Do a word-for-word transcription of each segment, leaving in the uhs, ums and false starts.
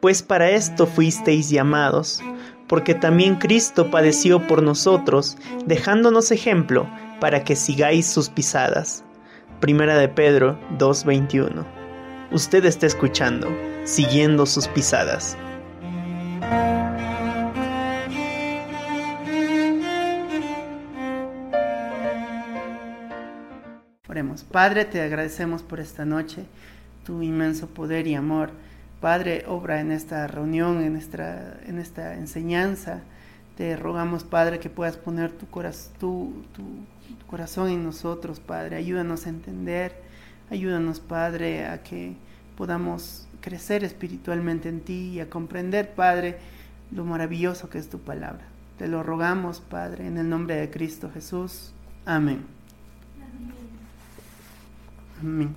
pues para esto fuisteis llamados, porque también Cristo padeció por nosotros, dejándonos ejemplo para que sigáis sus pisadas. Primera de Pedro dos veintiuno. Usted está escuchando, siguiendo sus pisadas. Oremos. Padre, te agradecemos por esta noche, tu inmenso poder y amor. Padre, obra en esta reunión, en esta, en esta enseñanza. Te rogamos, Padre, que puedas poner tu, coraz- tu, tu, tu corazón en nosotros, Padre. Ayúdanos a entender, ayúdanos, Padre, a que podamos crecer espiritualmente en ti y a comprender, Padre, lo maravilloso que es tu palabra. Te lo rogamos, Padre, en el nombre de Cristo Jesús. Amén. Amén.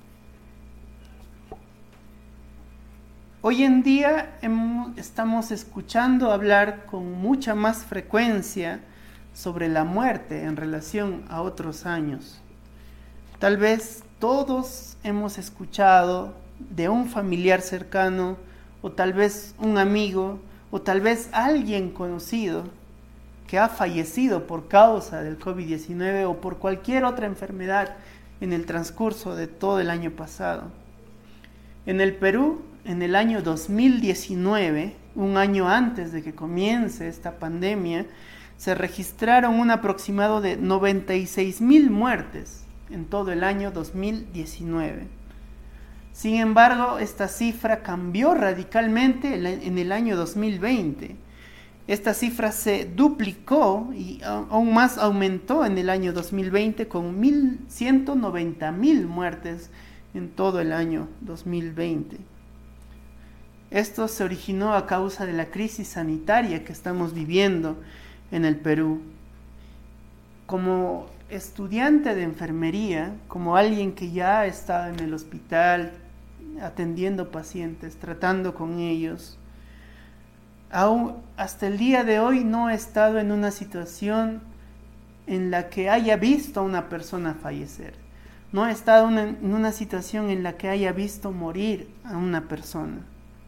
Hoy en día hemos, estamos escuchando hablar con mucha más frecuencia sobre la muerte en relación a otros años. Tal vez todos hemos escuchado de un familiar cercano, o tal vez un amigo, o tal vez alguien conocido que ha fallecido por causa del covid diecinueve o por cualquier otra enfermedad en el transcurso de todo el año pasado. En el Perú, en el año dos mil diecinueve, un año antes de que comience esta pandemia, se registraron un aproximado de noventa y seis mil muertes en todo el año dos mil diecinueve. Sin embargo, esta cifra cambió radicalmente en el año dos mil veinte. Esta cifra se duplicó y aún más aumentó en el año dos mil veinte con ciento noventa mil muertes en todo el año dos mil veinte. Esto se originó a causa de la crisis sanitaria que estamos viviendo en el Perú. Como estudiante de enfermería, como alguien que ya está en el hospital atendiendo pacientes, tratando con ellos, aún hasta el día de hoy no he estado en una situación en la que haya visto a una persona fallecer. No he estado una, en una situación en la que haya visto morir a una persona.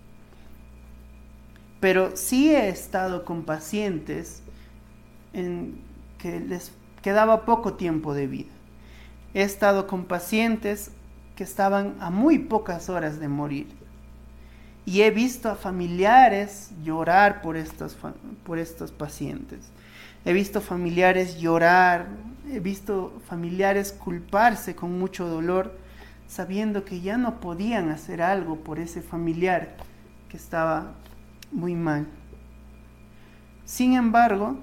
Pero sí he estado con pacientes en que les quedaba poco tiempo de vida. He estado con pacientes que estaban a muy pocas horas de morir. Y he visto a familiares llorar por estos, por estos pacientes. He visto familiares llorar, he visto familiares culparse con mucho dolor, sabiendo que ya no podían hacer algo por ese familiar que estaba muy mal. Sin embargo,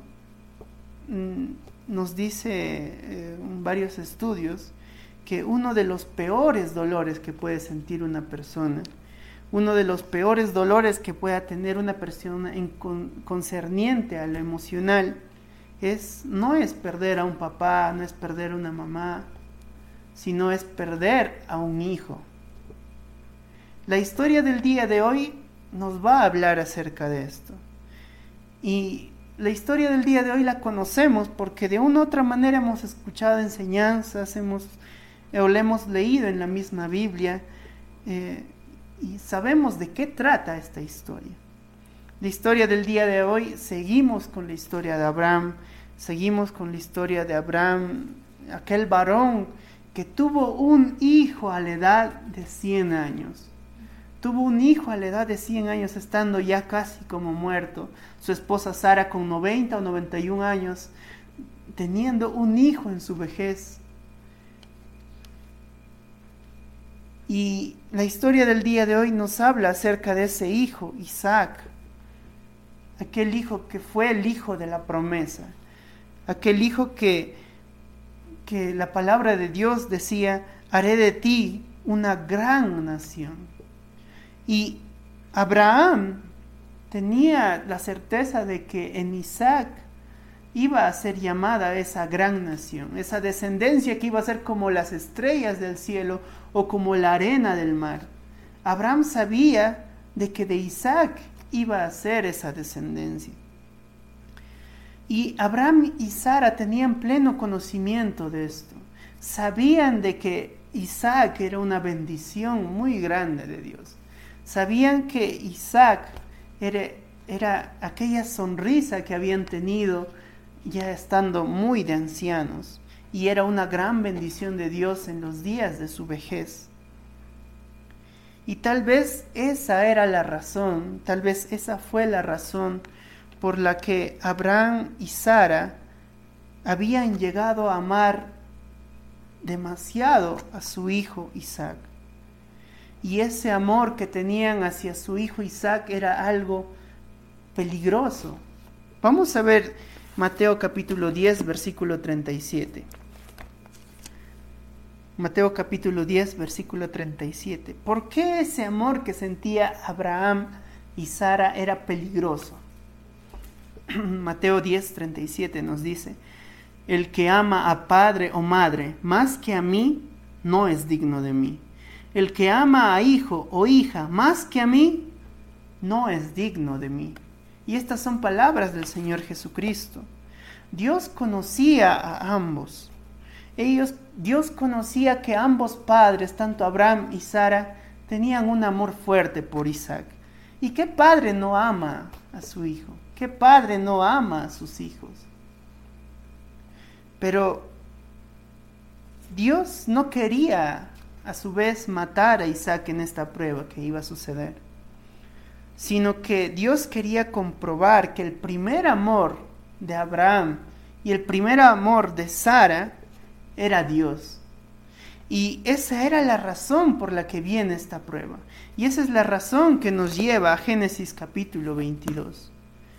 nos dice eh, varios estudios que uno de los peores dolores que puede sentir una persona, uno de los peores dolores que pueda tener una persona en con, concerniente a lo emocional, es, no es perder a un papá, no es perder a una mamá, sino es perder a un hijo. La historia del día de hoy nos va a hablar acerca de esto. Y la historia del día de hoy la conocemos porque de una u otra manera hemos escuchado enseñanzas, hemos, o la hemos leído en la misma Biblia, eh, y sabemos de qué trata esta historia. La historia del día de hoy, seguimos con la historia de Abraham, seguimos con la historia de Abraham, aquel varón que tuvo un hijo a la edad de cien años. Tuvo un hijo a la edad de cien años, estando ya casi como muerto. Su esposa Sara con noventa o noventa y un años, teniendo un hijo en su vejez. Y la historia del día de hoy nos habla acerca de ese hijo, Isaac. Aquel hijo que fue el hijo de la promesa. Aquel hijo que, que la palabra de Dios decía, haré de ti una gran nación. Y Abraham tenía la certeza de que en Isaac iba a ser llamada esa gran nación, esa descendencia que iba a ser como las estrellas del cielo o como la arena del mar. Abraham sabía de que de Isaac iba a ser esa descendencia. Y Abraham y Sara tenían pleno conocimiento de esto. Sabían de que Isaac era una bendición muy grande de Dios. Sabían que Isaac era, era aquella sonrisa que habían tenido ya estando muy de ancianos, y era una gran bendición de Dios en los días de su vejez. Y tal vez esa era la razón, tal vez esa fue la razón por la que Abraham y Sara habían llegado a amar demasiado a su hijo Isaac. Y ese amor que tenían hacia su hijo Isaac era algo peligroso. Vamos a ver Mateo capítulo diez, versículo treinta y siete. Mateo capítulo diez, versículo treinta y siete. ¿Por qué ese amor que sentía Abraham y Sara era peligroso? Mateo diez, treinta y siete nos dice: el que ama a padre o madre más que a mí, no es digno de mí. El que ama a hijo o hija más que a mí, no es digno de mí. Y estas son palabras del Señor Jesucristo. Dios conocía a ambos. Ellos, Dios conocía que ambos padres, tanto Abraham y Sara, tenían un amor fuerte por Isaac. ¿Y qué padre no ama a su hijo? ¿Qué padre no ama a sus hijos? Pero Dios no quería a su vez matar a Isaac en esta prueba que iba a suceder, sino que Dios quería comprobar que el primer amor de Abraham y el primer amor de Sara era Dios. Y esa era la razón por la que viene esta prueba. Y esa es la razón que nos lleva a Génesis capítulo veintidós.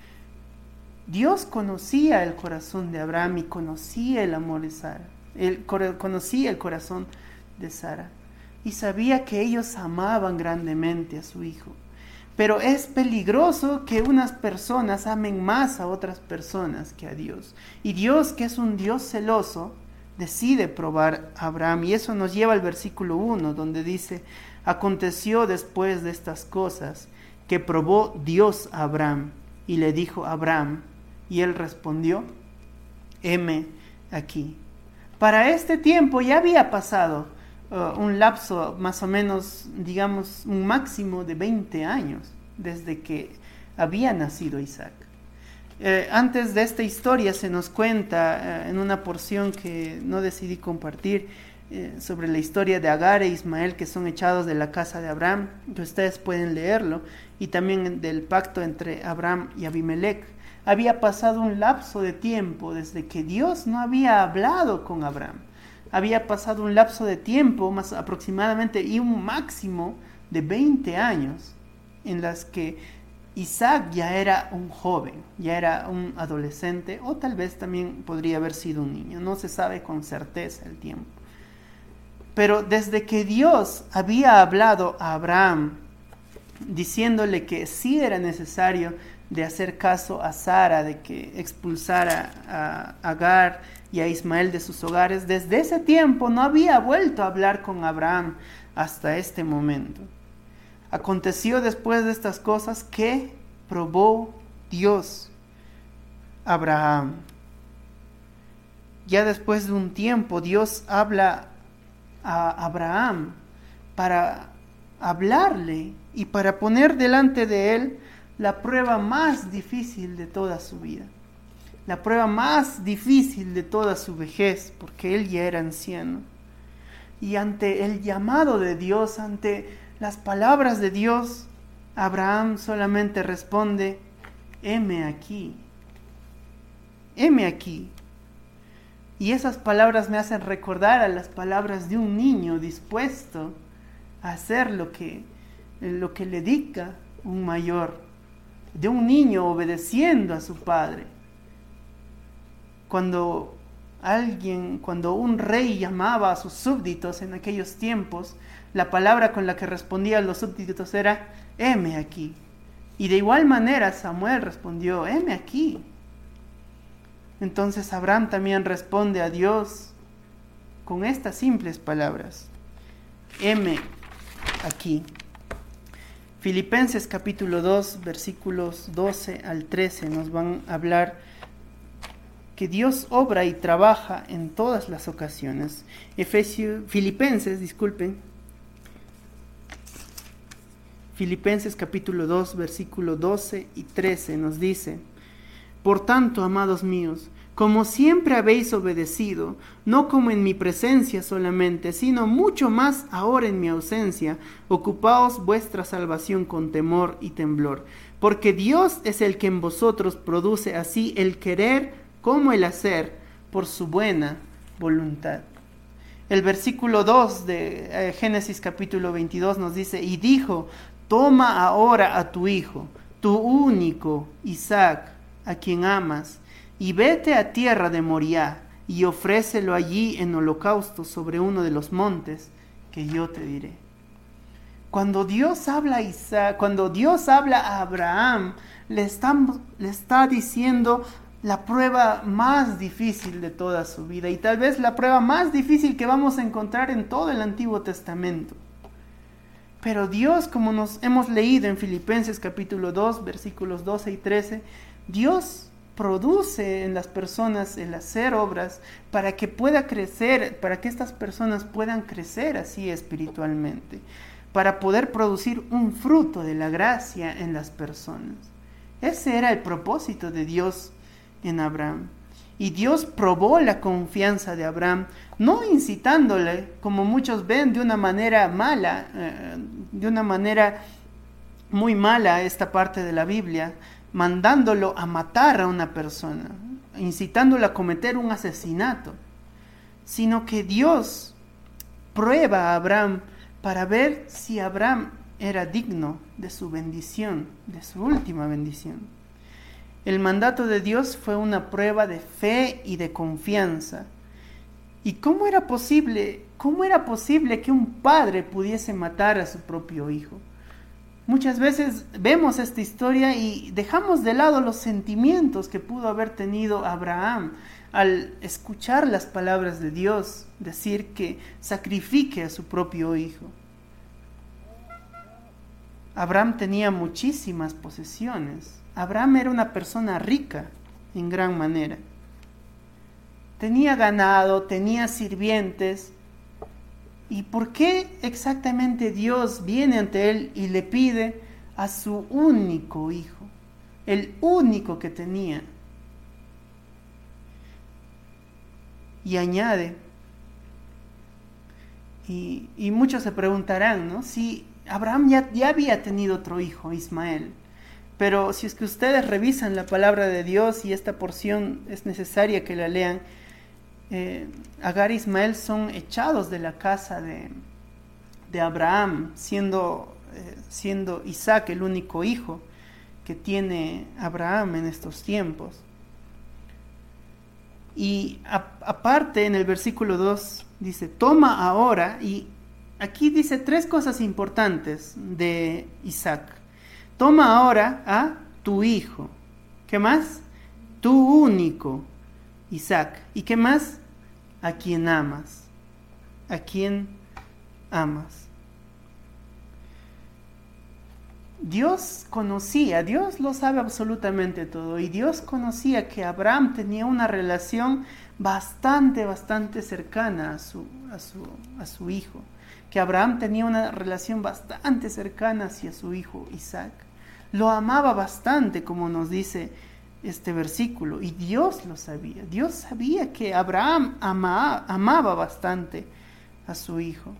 Dios conocía el corazón de Abraham y conocía el amor de Sara. Él conocía el corazón de Sara. Y sabía que ellos amaban grandemente a su hijo. Pero es peligroso que unas personas amen más a otras personas que a Dios. Y Dios, que es un Dios celoso, decide probar a Abraham. Y eso nos lleva al versículo uno, donde dice: aconteció después de estas cosas que probó Dios a Abraham y le dijo a Abraham, y él respondió: heme aquí. Para este tiempo ya había pasado uh, un lapso más o menos, digamos, un máximo de veinte años desde que había nacido Isaac. Eh, antes de esta historia se nos cuenta eh, en una porción que no decidí compartir eh, sobre la historia de Agar e Ismael, que son echados de la casa de Abraham, que ustedes pueden leerlo, y también del pacto entre Abraham y Abimelech. Había pasado un lapso de tiempo desde que Dios no había hablado con Abraham. Había pasado un lapso de tiempo más aproximadamente y un máximo de veinte años en las que Isaac ya era un joven, ya era un adolescente, o tal vez también podría haber sido un niño. No se sabe con certeza el tiempo. Pero desde que Dios había hablado a Abraham, diciéndole que sí era necesario de hacer caso a Sara, de que expulsara a Agar y a Ismael de sus hogares, desde ese tiempo no había vuelto a hablar con Abraham hasta este momento. Aconteció después de estas cosas que probó Dios a Abraham. Ya después de un tiempo Dios habla a Abraham para hablarle y para poner delante de él la prueba más difícil de toda su vida, la prueba más difícil de toda su vejez, porque él ya era anciano. Y ante el llamado de Dios, ante las palabras de Dios, Abraham solamente responde: heme aquí, heme aquí. Y esas palabras me hacen recordar a las palabras de un niño dispuesto a hacer lo que, lo que le dicta un mayor, de un niño obedeciendo a su padre. Cuando alguien, cuando un rey llamaba a sus súbditos en aquellos tiempos, la palabra con la que respondían los súbditos era: heme aquí. Y de igual manera Samuel respondió: heme aquí. Entonces Abraham también responde a Dios con estas simples palabras: heme aquí. Filipenses capítulo dos, versículos doce al trece nos van a hablar que Dios obra y trabaja en todas las ocasiones. Efesios, Filipenses, disculpen. Filipenses capítulo dos, versículo doce y trece nos dice: Por tanto, amados míos, como siempre habéis obedecido, no como en mi presencia solamente, sino mucho más ahora en mi ausencia, ocupaos vuestra salvación con temor y temblor, porque Dios es el que en vosotros produce así el querer como el hacer, por su buena voluntad. El versículo dos de eh, Génesis capítulo veintidós nos dice: Y dijo, toma ahora a tu hijo, tu único Isaac, a quien amas, y vete a tierra de Moriah, y ofrécelo allí en holocausto sobre uno de los montes que yo te diré. Cuando Dios habla a Isaac, cuando Dios habla a Abraham, le está, le está diciendo la prueba más difícil de toda su vida, y tal vez la prueba más difícil que vamos a encontrar en todo el Antiguo Testamento. Pero Dios, como nos hemos leído en Filipenses capítulo dos, versículos doce y trece, Dios produce en las personas el hacer obras para que pueda crecer, para que estas personas puedan crecer así espiritualmente, para poder producir un fruto de la gracia en las personas. Ese era el propósito de Dios en Abraham. Y Dios probó la confianza de Abraham, no incitándole, como muchos ven, de una manera mala, eh, de una manera muy mala esta parte de la Biblia, mandándolo a matar a una persona, incitándolo a cometer un asesinato, sino que Dios prueba a Abraham para ver si Abraham era digno de su bendición, de su última bendición. El mandato de Dios fue una prueba de fe y de confianza. ¿Y cómo era posible, cómo era posible que un padre pudiese matar a su propio hijo? Muchas veces vemos esta historia y dejamos de lado los sentimientos que pudo haber tenido Abraham al escuchar las palabras de Dios, decir que sacrifique a su propio hijo. Abraham tenía muchísimas posesiones. Abraham era una persona rica en gran manera. Tenía ganado, tenía sirvientes. ¿Y por qué exactamente Dios viene ante él y le pide a su único hijo, el único que tenía? Y añade, y, y muchos se preguntarán, ¿no? Si Abraham ya, ya había tenido otro hijo, Ismael, pero si es que ustedes revisan la palabra de Dios, y esta porción es necesaria que la lean, Eh, Agar e Ismael son echados de la casa de, de Abraham, siendo, eh, siendo Isaac el único hijo que tiene Abraham en estos tiempos. Y a, aparte en el versículo dos dice, toma ahora, y aquí dice tres cosas importantes de Isaac. Toma ahora a tu hijo. ¿Qué más? Tu único Isaac. ¿Y qué más? A quien amas. A quien amas. Dios conocía, Dios lo sabe absolutamente todo, y Dios conocía que Abraham tenía una relación bastante, bastante cercana a su, a su, a su hijo. Que Abraham tenía una relación bastante cercana hacia su hijo Isaac. Lo amaba bastante, como nos dice este versículo, y Dios lo sabía. Dios sabía que Abraham ama, amaba bastante a su hijo,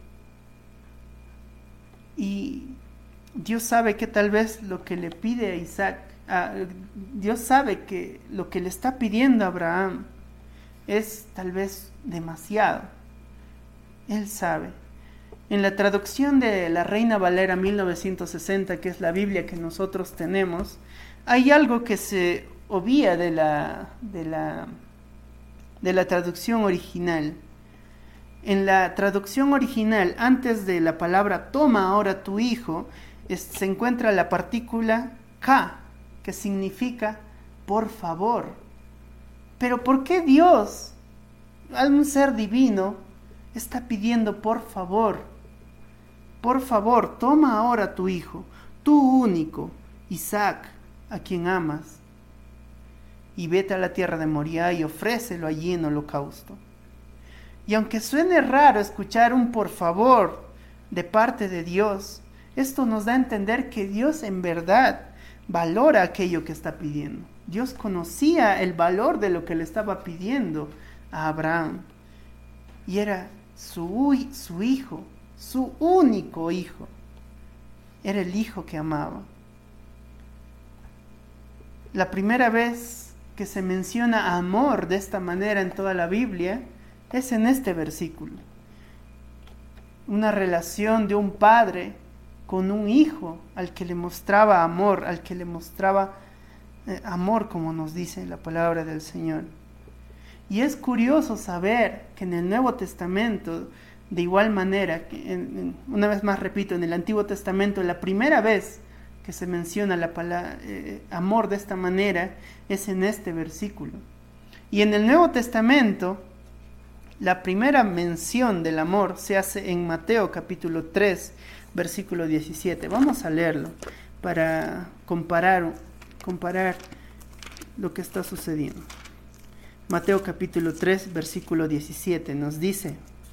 y Dios sabe que tal vez lo que le pide a Isaac, a, Dios sabe que lo que le está pidiendo a Abraham es tal vez demasiado. Él sabe. En la traducción de la Reina Valera mil novecientos sesenta, que es la Biblia que nosotros tenemos, hay algo que se obvia de la, de la, de la traducción original. En la traducción original, antes de la palabra toma ahora tu hijo, es, se encuentra la partícula ka, que significa por favor. Pero ¿por qué Dios, al un ser divino, está pidiendo por favor? Por favor, toma ahora tu hijo, tu único, Isaac, a quien amas, y vete a la tierra de Moriah y ofrécelo allí en holocausto. Y aunque suene raro escuchar un por favor de parte de Dios, Esto nos da a entender que Dios en verdad valora aquello que está pidiendo. Dios conocía el valor de lo que le estaba pidiendo a Abraham. Y era su, su hijo, su único hijo. Era el hijo que amaba. La primera vez que se menciona amor de esta manera en toda la Biblia es en este versículo. Una relación de un padre con un hijo al que le mostraba amor, al que le mostraba eh, amor, como nos dice la palabra del Señor. Y es curioso saber que en el Nuevo Testamento, de igual manera, que en, en, una vez más repito, en el Antiguo Testamento, la primera vez que se menciona la palabra eh, amor de esta manera es en este versículo. Y en el Nuevo Testamento, la primera mención del amor se hace en Mateo capítulo tres, versículo diecisiete. Vamos a leerlo para comparar, comparar lo que está sucediendo. Mateo capítulo tres, versículo diecisiete nos dice: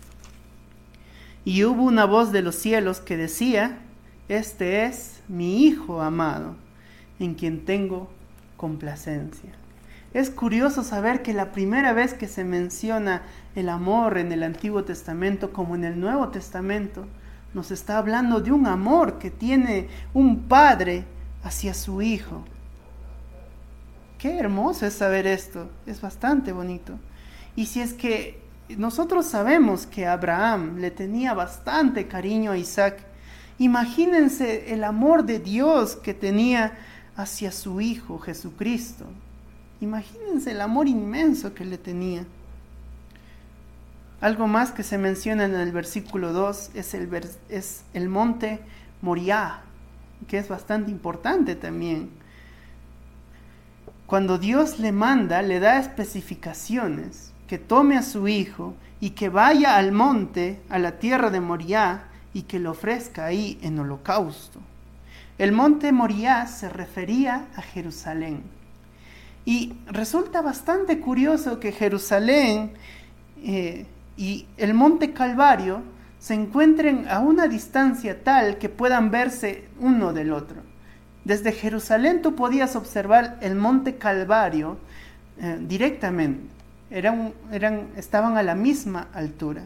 y hubo una voz de los cielos que decía: este es mi Hijo amado, en quien tengo complacencia. Es curioso saber que la primera vez que se menciona el amor en el Antiguo Testamento como en el Nuevo Testamento, nos está hablando de un amor que tiene un padre hacia su hijo. Qué hermoso es saber esto, es bastante bonito. Y si es que nosotros sabemos que Abraham le tenía bastante cariño a Isaac, imagínense el amor de Dios que tenía hacia su hijo Jesucristo. Imagínense el amor inmenso que le tenía. Algo más que se menciona en el versículo dos es el, vers- es el monte Moriah, que es bastante importante también. Cuando Dios le manda, le da especificaciones, que tome a su hijo y que vaya al monte, a la tierra de Moriah, y que lo ofrezca ahí en holocausto. El monte Moriah se refería a Jerusalén. Y resulta bastante curioso que Jerusalén eh, y el monte Calvario se encuentren a una distancia tal que puedan verse uno del otro. Desde Jerusalén tú podías observar el monte Calvario eh, directamente. Eran, eran, estaban a la misma altura.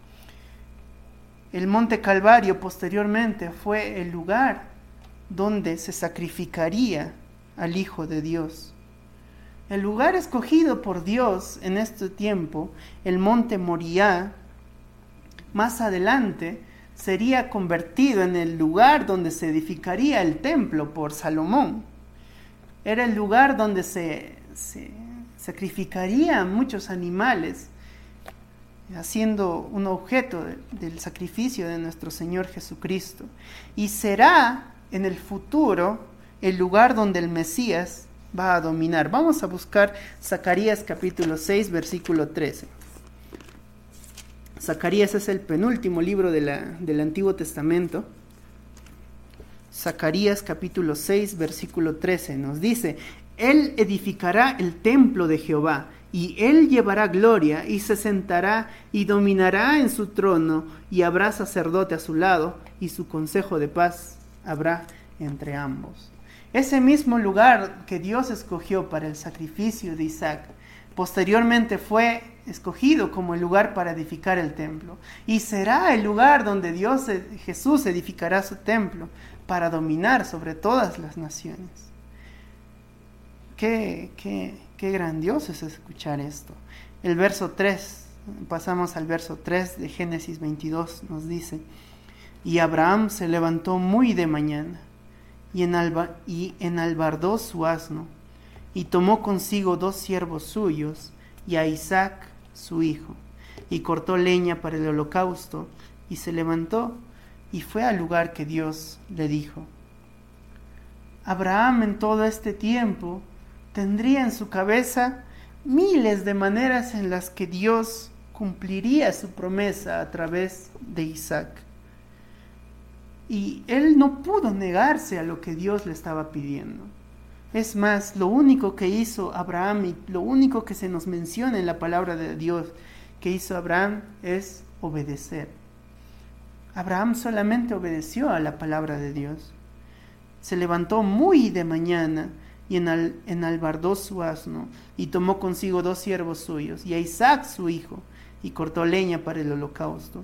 El monte Calvario posteriormente fue el lugar donde se sacrificaría al Hijo de Dios. El lugar escogido por Dios en este tiempo, el monte Moriah, más adelante sería convertido en el lugar donde se edificaría el templo por Salomón. Era el lugar donde se, se sacrificarían muchos animales, haciendo un objeto de, del sacrificio de nuestro Señor Jesucristo. Y será en el futuro el lugar donde el Mesías va a dominar. Vamos a buscar Zacarías capítulo seis, versículo trece. Zacarías es el penúltimo libro de la, del Antiguo Testamento. Zacarías capítulo seis, versículo trece nos dice: Él edificará el templo de Jehová, y él llevará gloria, y se sentará y dominará en su trono, y habrá sacerdote a su lado, y su consejo de paz habrá entre ambos. Ese mismo lugar que Dios escogió para el sacrificio de Isaac, posteriormente fue escogido como el lugar para edificar el templo. Y será el lugar donde Dios, Jesús, edificará su templo para dominar sobre todas las naciones. Qué, qué, qué grandioso es escuchar esto. El verso tres, pasamos al verso tres de Génesis veintidós, nos dice: y Abraham se levantó muy de mañana, y, enalba, y enalbardó su asno, y tomó consigo dos siervos suyos, y a Isaac su hijo, y cortó leña para el holocausto, y se levantó, y fue al lugar que Dios le dijo. Abraham en todo este tiempo tendría en su cabeza miles de maneras en las que Dios cumpliría su promesa a través de Isaac. Y él no pudo negarse a lo que Dios le estaba pidiendo. Es más, lo único que hizo Abraham y lo único que se nos menciona en la palabra de Dios que hizo Abraham es obedecer. Abraham solamente obedeció a la palabra de Dios. Se levantó muy de mañana y enal, enalbardó su asno y tomó consigo dos siervos suyos y a Isaac su hijo y cortó leña para el holocausto.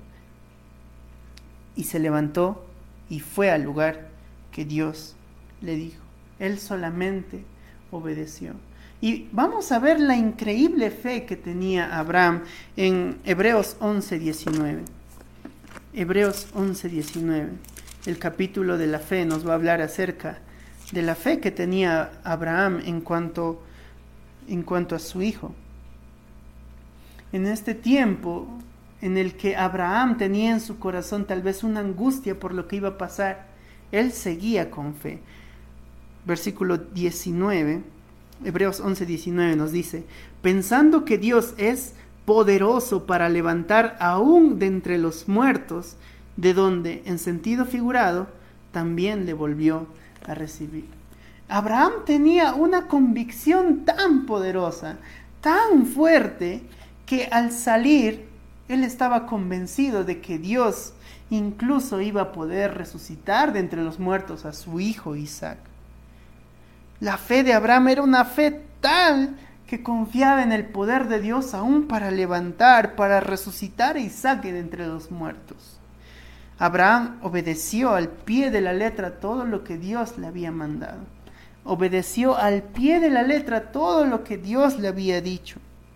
Y se levantó y fue al lugar que Dios le dijo. Él solamente obedeció. Y vamos a ver la increíble fe que tenía Abraham en Hebreos once diecinueve. Hebreos once diecinueve. El capítulo de la fe nos va a hablar acerca de la fe que tenía Abraham en cuanto, en cuanto a su hijo. En este tiempo en el que Abraham tenía en su corazón tal vez una angustia por lo que iba a pasar, él seguía con fe. Versículo diecinueve, Hebreos once diecinueve nos dice: pensando que Dios es poderoso para levantar aún de entre los muertos, de donde, en sentido figurado, también le volvió a recibir. Abraham tenía una convicción tan poderosa, tan fuerte, que al salir, él estaba convencido de que Dios incluso iba a poder resucitar de entre los muertos a su hijo Isaac. La fe de Abraham era una fe tal que confiaba en el poder de Dios aún para levantar, para resucitar a Isaac de entre los muertos. Abraham obedeció al pie de la letra todo lo que Dios le había mandado. Obedeció al pie de la letra todo lo que Dios le había dicho.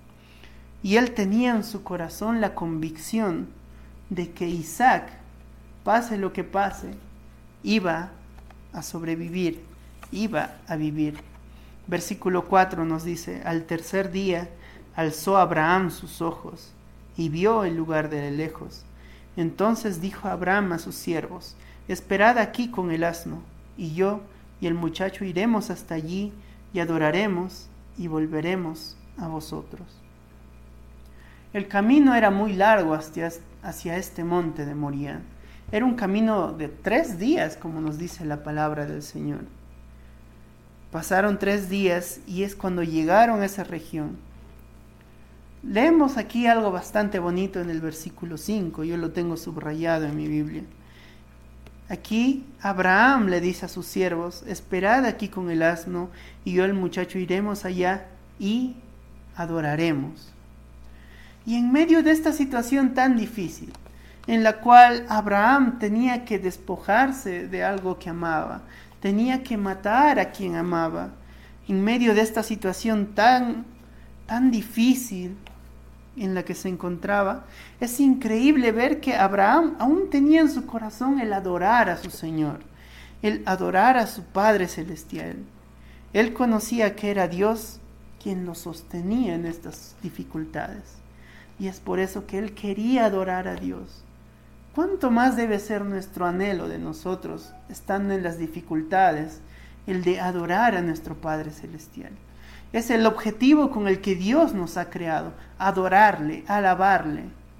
Y él tenía en su corazón la convicción de que Isaac, pase lo que pase, iba a sobrevivir, iba a vivir. Versículo cuatro nos dice: al tercer día alzó Abraham sus ojos y vio el lugar de lejos. Entonces dijo Abraham a sus siervos: esperad aquí con el asno, y yo y el muchacho iremos hasta allí y adoraremos y volveremos a vosotros. El camino era muy largo hacia, hacia este monte de Moriah. Era un camino de tres días, como nos dice la palabra del Señor. Pasaron tres días y es cuando llegaron a esa región. Leemos aquí algo bastante bonito en el versículo cinco, yo lo tengo subrayado en mi Biblia. Aquí Abraham le dice a sus siervos: esperad aquí con el asno, y yo y el muchacho iremos allá y adoraremos. Y en medio de esta situación tan difícil, en la cual Abraham tenía que despojarse de algo que amaba, tenía que matar a quien amaba, en medio de esta situación tan, tan difícil en la que se encontraba, es increíble ver que Abraham aún tenía en su corazón el adorar a su Señor, el adorar a su Padre Celestial. Él conocía que era Dios quien lo sostenía en estas dificultades. Y es por eso que él quería adorar a Dios. ¿Cuánto más debe ser nuestro anhelo de nosotros, estando en las dificultades, el de adorar a nuestro Padre Celestial? Es el objetivo con el que Dios nos ha creado, adorarle, alabarle.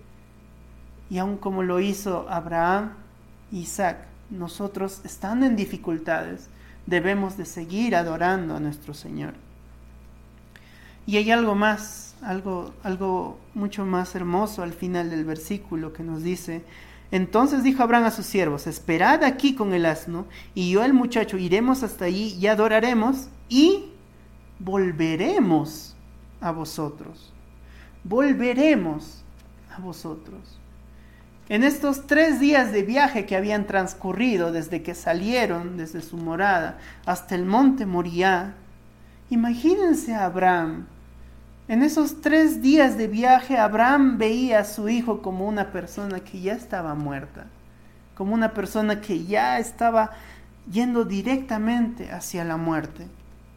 Y aun como lo hizo Abraham e Isaac, nosotros, estando en dificultades, debemos de seguir adorando a nuestro Señor. Y hay algo más, algo, algo mucho más hermoso al final del versículo que nos dice: entonces dijo Abraham a sus siervos: esperad aquí con el asno, y yo y el muchacho iremos hasta allí y adoraremos y volveremos a vosotros. Volveremos a vosotros. En estos tres días de viaje que habían transcurrido desde que salieron desde su morada hasta el monte Moriah, imagínense a Abraham. En esos tres días de viaje, Abraham veía a su hijo como una persona que ya estaba muerta, como una persona que ya estaba yendo directamente hacia la muerte.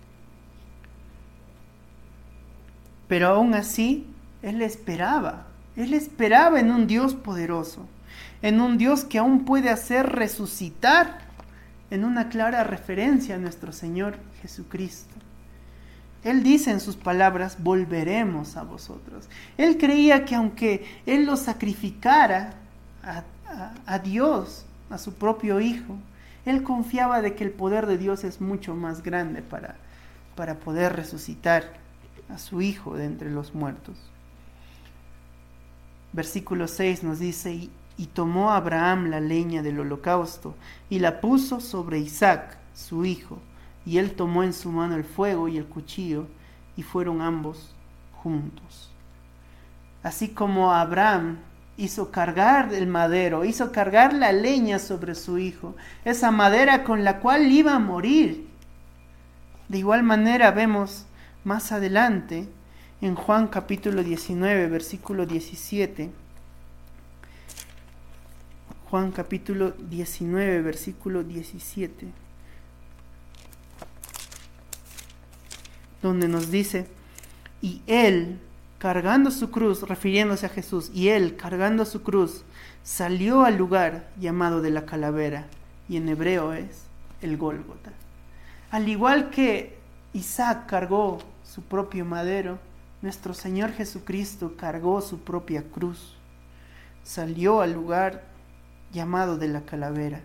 Pero aún así, él esperaba, él esperaba en un Dios poderoso, en un Dios que aún puede hacer resucitar, en una clara referencia a nuestro Señor Jesucristo. Él dice en sus palabras: volveremos a vosotros. Él creía que aunque él lo sacrificara a, a, a Dios, a su propio hijo, él confiaba de que el poder de Dios es mucho más grande para, para poder resucitar a su hijo de entre los muertos. Versículo seis nos dice: y, Y tomó Abraham la leña del holocausto y la puso sobre Isaac, su hijo, y él tomó en su mano el fuego y el cuchillo, y fueron ambos juntos. Así como Abraham hizo cargar el madero, hizo cargar la leña sobre su hijo, esa madera con la cual iba a morir. De igual manera vemos más adelante en Juan capítulo diecinueve, versículo diecisiete. Juan capítulo diecinueve, versículo diecisiete. Donde nos dice, y él, cargando su cruz, refiriéndose a Jesús, y él, cargando su cruz, salió al lugar llamado de la calavera, y en hebreo es el Gólgota. Al igual que Isaac cargó su propio madero, nuestro Señor Jesucristo cargó su propia cruz, salió al lugar llamado de la calavera.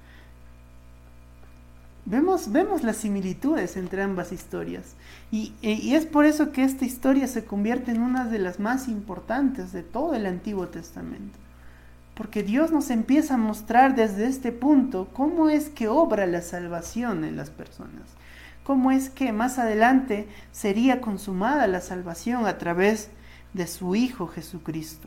Vemos, vemos las similitudes entre ambas historias y, y es por eso que esta historia se convierte en una de las más importantes de todo el Antiguo Testamento, porque Dios nos empieza a mostrar desde este punto cómo es que obra la salvación en las personas, cómo es que más adelante sería consumada la salvación a través de su Hijo Jesucristo.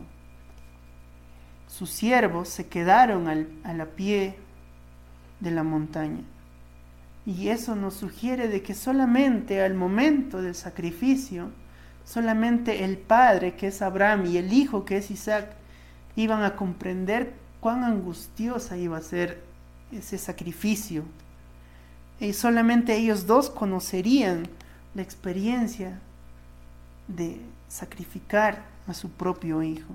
Sus siervos se quedaron al, a la pie de la montaña. Y eso nos sugiere de que solamente al momento del sacrificio, solamente el padre, que es Abraham, y el hijo, que es Isaac, iban a comprender cuán angustiosa iba a ser ese sacrificio. Y solamente ellos dos conocerían la experiencia de sacrificar a su propio hijo.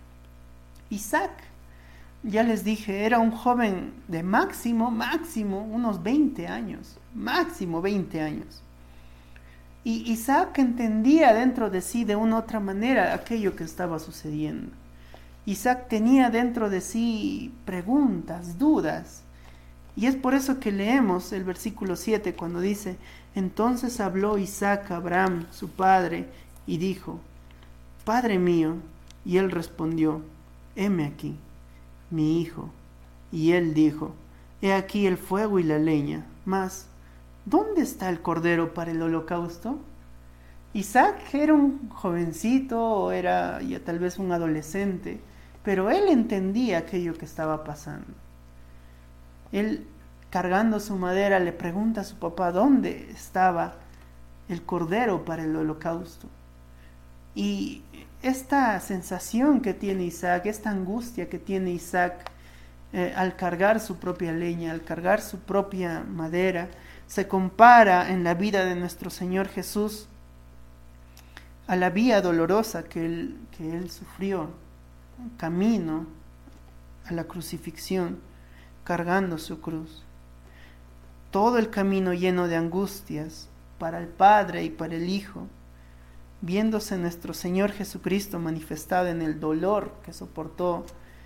Isaac, ya les dije, era un joven de máximo, máximo, unos veinte años, máximo veinte años. Y Isaac entendía dentro de sí de una otra manera aquello que estaba sucediendo. Isaac tenía dentro de sí preguntas, dudas. Y es por eso que leemos el versículo siete cuando dice, entonces habló Isaac a Abraham, su padre, y dijo, Padre mío, y él respondió, heme aquí, mi hijo. Y él dijo, he aquí el fuego y la leña, mas, ¿dónde está el cordero para el holocausto? Isaac era un jovencito, o era ya tal vez un adolescente, pero él entendía aquello que estaba pasando. Él, cargando su madera, le pregunta a su papá dónde estaba el cordero para el holocausto. Y esta sensación que tiene Isaac, esta angustia que tiene Isaac eh, al cargar su propia leña, al cargar su propia madera, se compara en la vida de nuestro Señor Jesús a la vía dolorosa que él, que él sufrió, camino a la crucifixión, cargando su cruz. Todo el camino lleno de angustias para el Padre y para el Hijo, viéndose nuestro Señor Jesucristo manifestado en el dolor que soportó,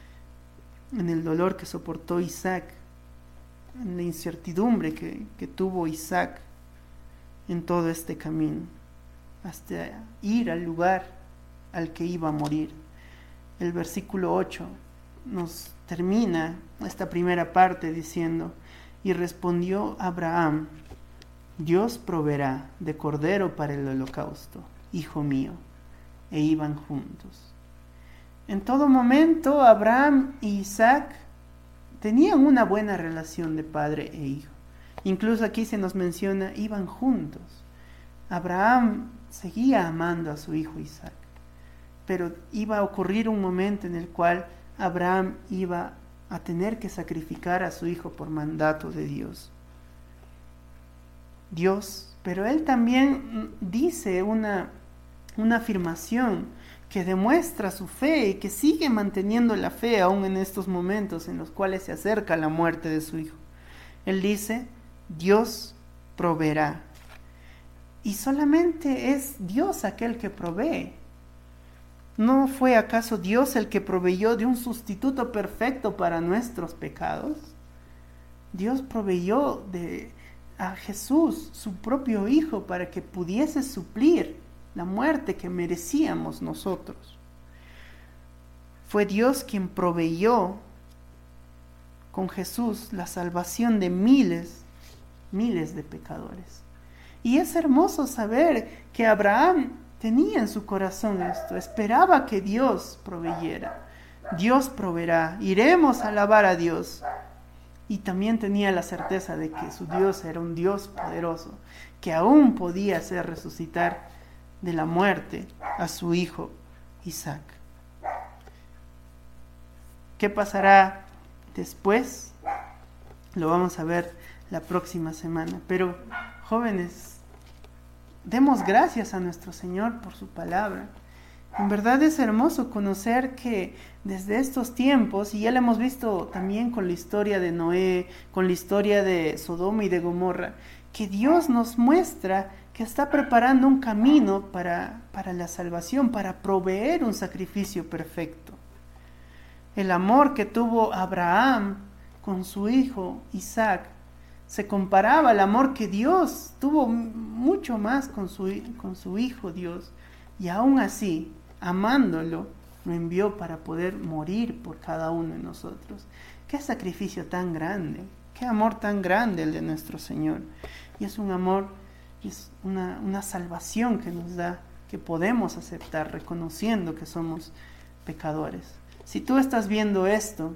en el dolor que soportó Isaac, en la incertidumbre que, que tuvo Isaac en todo este camino, hasta ir al lugar al que iba a morir. El versículo ocho nos termina esta primera parte diciendo, y respondió Abraham, Dios proveerá de cordero para el holocausto, hijo mío, e iban juntos. En todo momento Abraham y Isaac tenían una buena relación de padre e hijo. Incluso aquí se nos menciona, iban juntos. Abraham seguía amando a su hijo Isaac, pero iba a ocurrir un momento en el cual Abraham iba a tener que sacrificar a su hijo por mandato de Dios. Dios, pero él también dice una, una afirmación que demuestra su fe y que sigue manteniendo la fe aún en estos momentos en los cuales se acerca la muerte de su hijo. Él dice, Dios proveerá. Y solamente es Dios aquel que provee. ¿No fue acaso Dios el que proveyó de un sustituto perfecto para nuestros pecados? Dios proveyó de a Jesús, su propio Hijo, para que pudiese suplir la muerte que merecíamos nosotros. Fue Dios quien proveyó con Jesús la salvación de miles, miles de pecadores. Y es hermoso saber que Abraham tenía en su corazón esto, esperaba que Dios proveyera. Dios proveerá, iremos a alabar a Dios. Y también tenía la certeza de que su Dios era un Dios poderoso, que aún podía hacer resucitar de la muerte a su hijo Isaac. ¿Qué pasará después? Lo vamos a ver la próxima semana. Pero, jóvenes, demos gracias a nuestro Señor por su palabra. En verdad es hermoso conocer que desde estos tiempos, y ya lo hemos visto también con la historia de Noé, con la historia de Sodoma y de Gomorra, que Dios nos muestra que está preparando un camino para, para la salvación, para proveer un sacrificio perfecto. El amor que tuvo Abraham con su hijo Isaac se comparaba al amor que Dios tuvo mucho más con su, con su hijo Dios, y aún así, amándolo, lo envió para poder morir por cada uno de nosotros. Qué sacrificio tan grande, qué amor tan grande el de nuestro Señor. Y es un amor, es una, una salvación que nos da, que podemos aceptar reconociendo que somos pecadores. Si tú estás viendo esto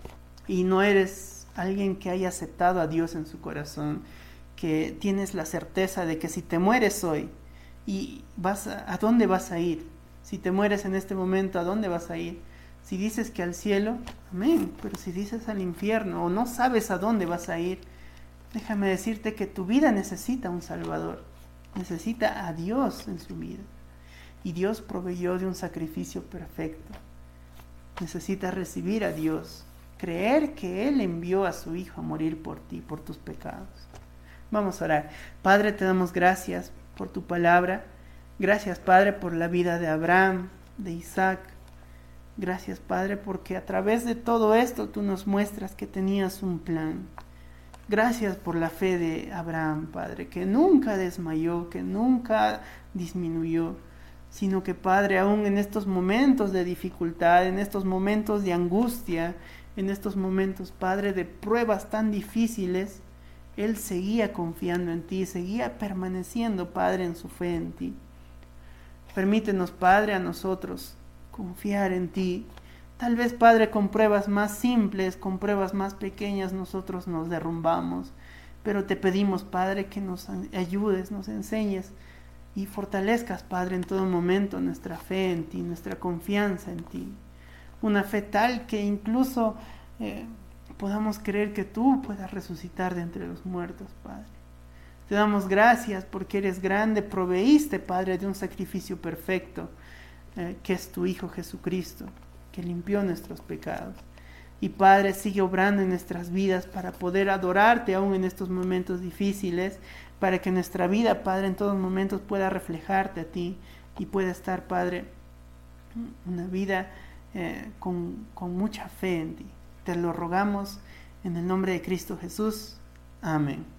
y no eres alguien que haya aceptado a Dios en su corazón, que tienes la certeza de que si te mueres hoy, y vas a, ¿a dónde vas a ir? Si te mueres en este momento, ¿a dónde vas a ir? Si dices que al cielo, amén, pero si dices al infierno o no sabes a dónde vas a ir, déjame decirte que tu vida necesita un Salvador, necesita a Dios en su vida. Y Dios proveyó de un sacrificio perfecto. Necesitas recibir a Dios, creer que Él envió a su Hijo a morir por ti, por tus pecados. Vamos a orar. Padre, te damos gracias por tu palabra. Gracias, Padre, por la vida de Abraham, de Isaac. Gracias, Padre, porque a través de todo esto tú nos muestras que tenías un plan. Gracias por la fe de Abraham, Padre, que nunca desmayó, que nunca disminuyó, sino que, Padre, aún en estos momentos de dificultad, en estos momentos de angustia, en estos momentos, Padre, de pruebas tan difíciles, Él seguía confiando en ti, seguía permaneciendo, Padre, en su fe en ti. Permítenos, Padre, a nosotros confiar en ti. Tal vez, Padre, con pruebas más simples, con pruebas más pequeñas, nosotros nos derrumbamos. Pero te pedimos, Padre, que nos ayudes, nos enseñes y fortalezcas, Padre, en todo momento nuestra fe en ti, nuestra confianza en ti. Una fe tal que incluso eh, podamos creer que tú puedas resucitar de entre los muertos, Padre. Te damos gracias porque eres grande, proveíste, Padre, de un sacrificio perfecto, eh, que es tu Hijo Jesucristo, que limpió nuestros pecados. Y, Padre, sigue obrando en nuestras vidas para poder adorarte aún en estos momentos difíciles, para que nuestra vida, Padre, en todos momentos pueda reflejarte a ti y pueda estar, Padre, una vida eh, con, con mucha fe en ti. Te lo rogamos en el nombre de Cristo Jesús. Amén.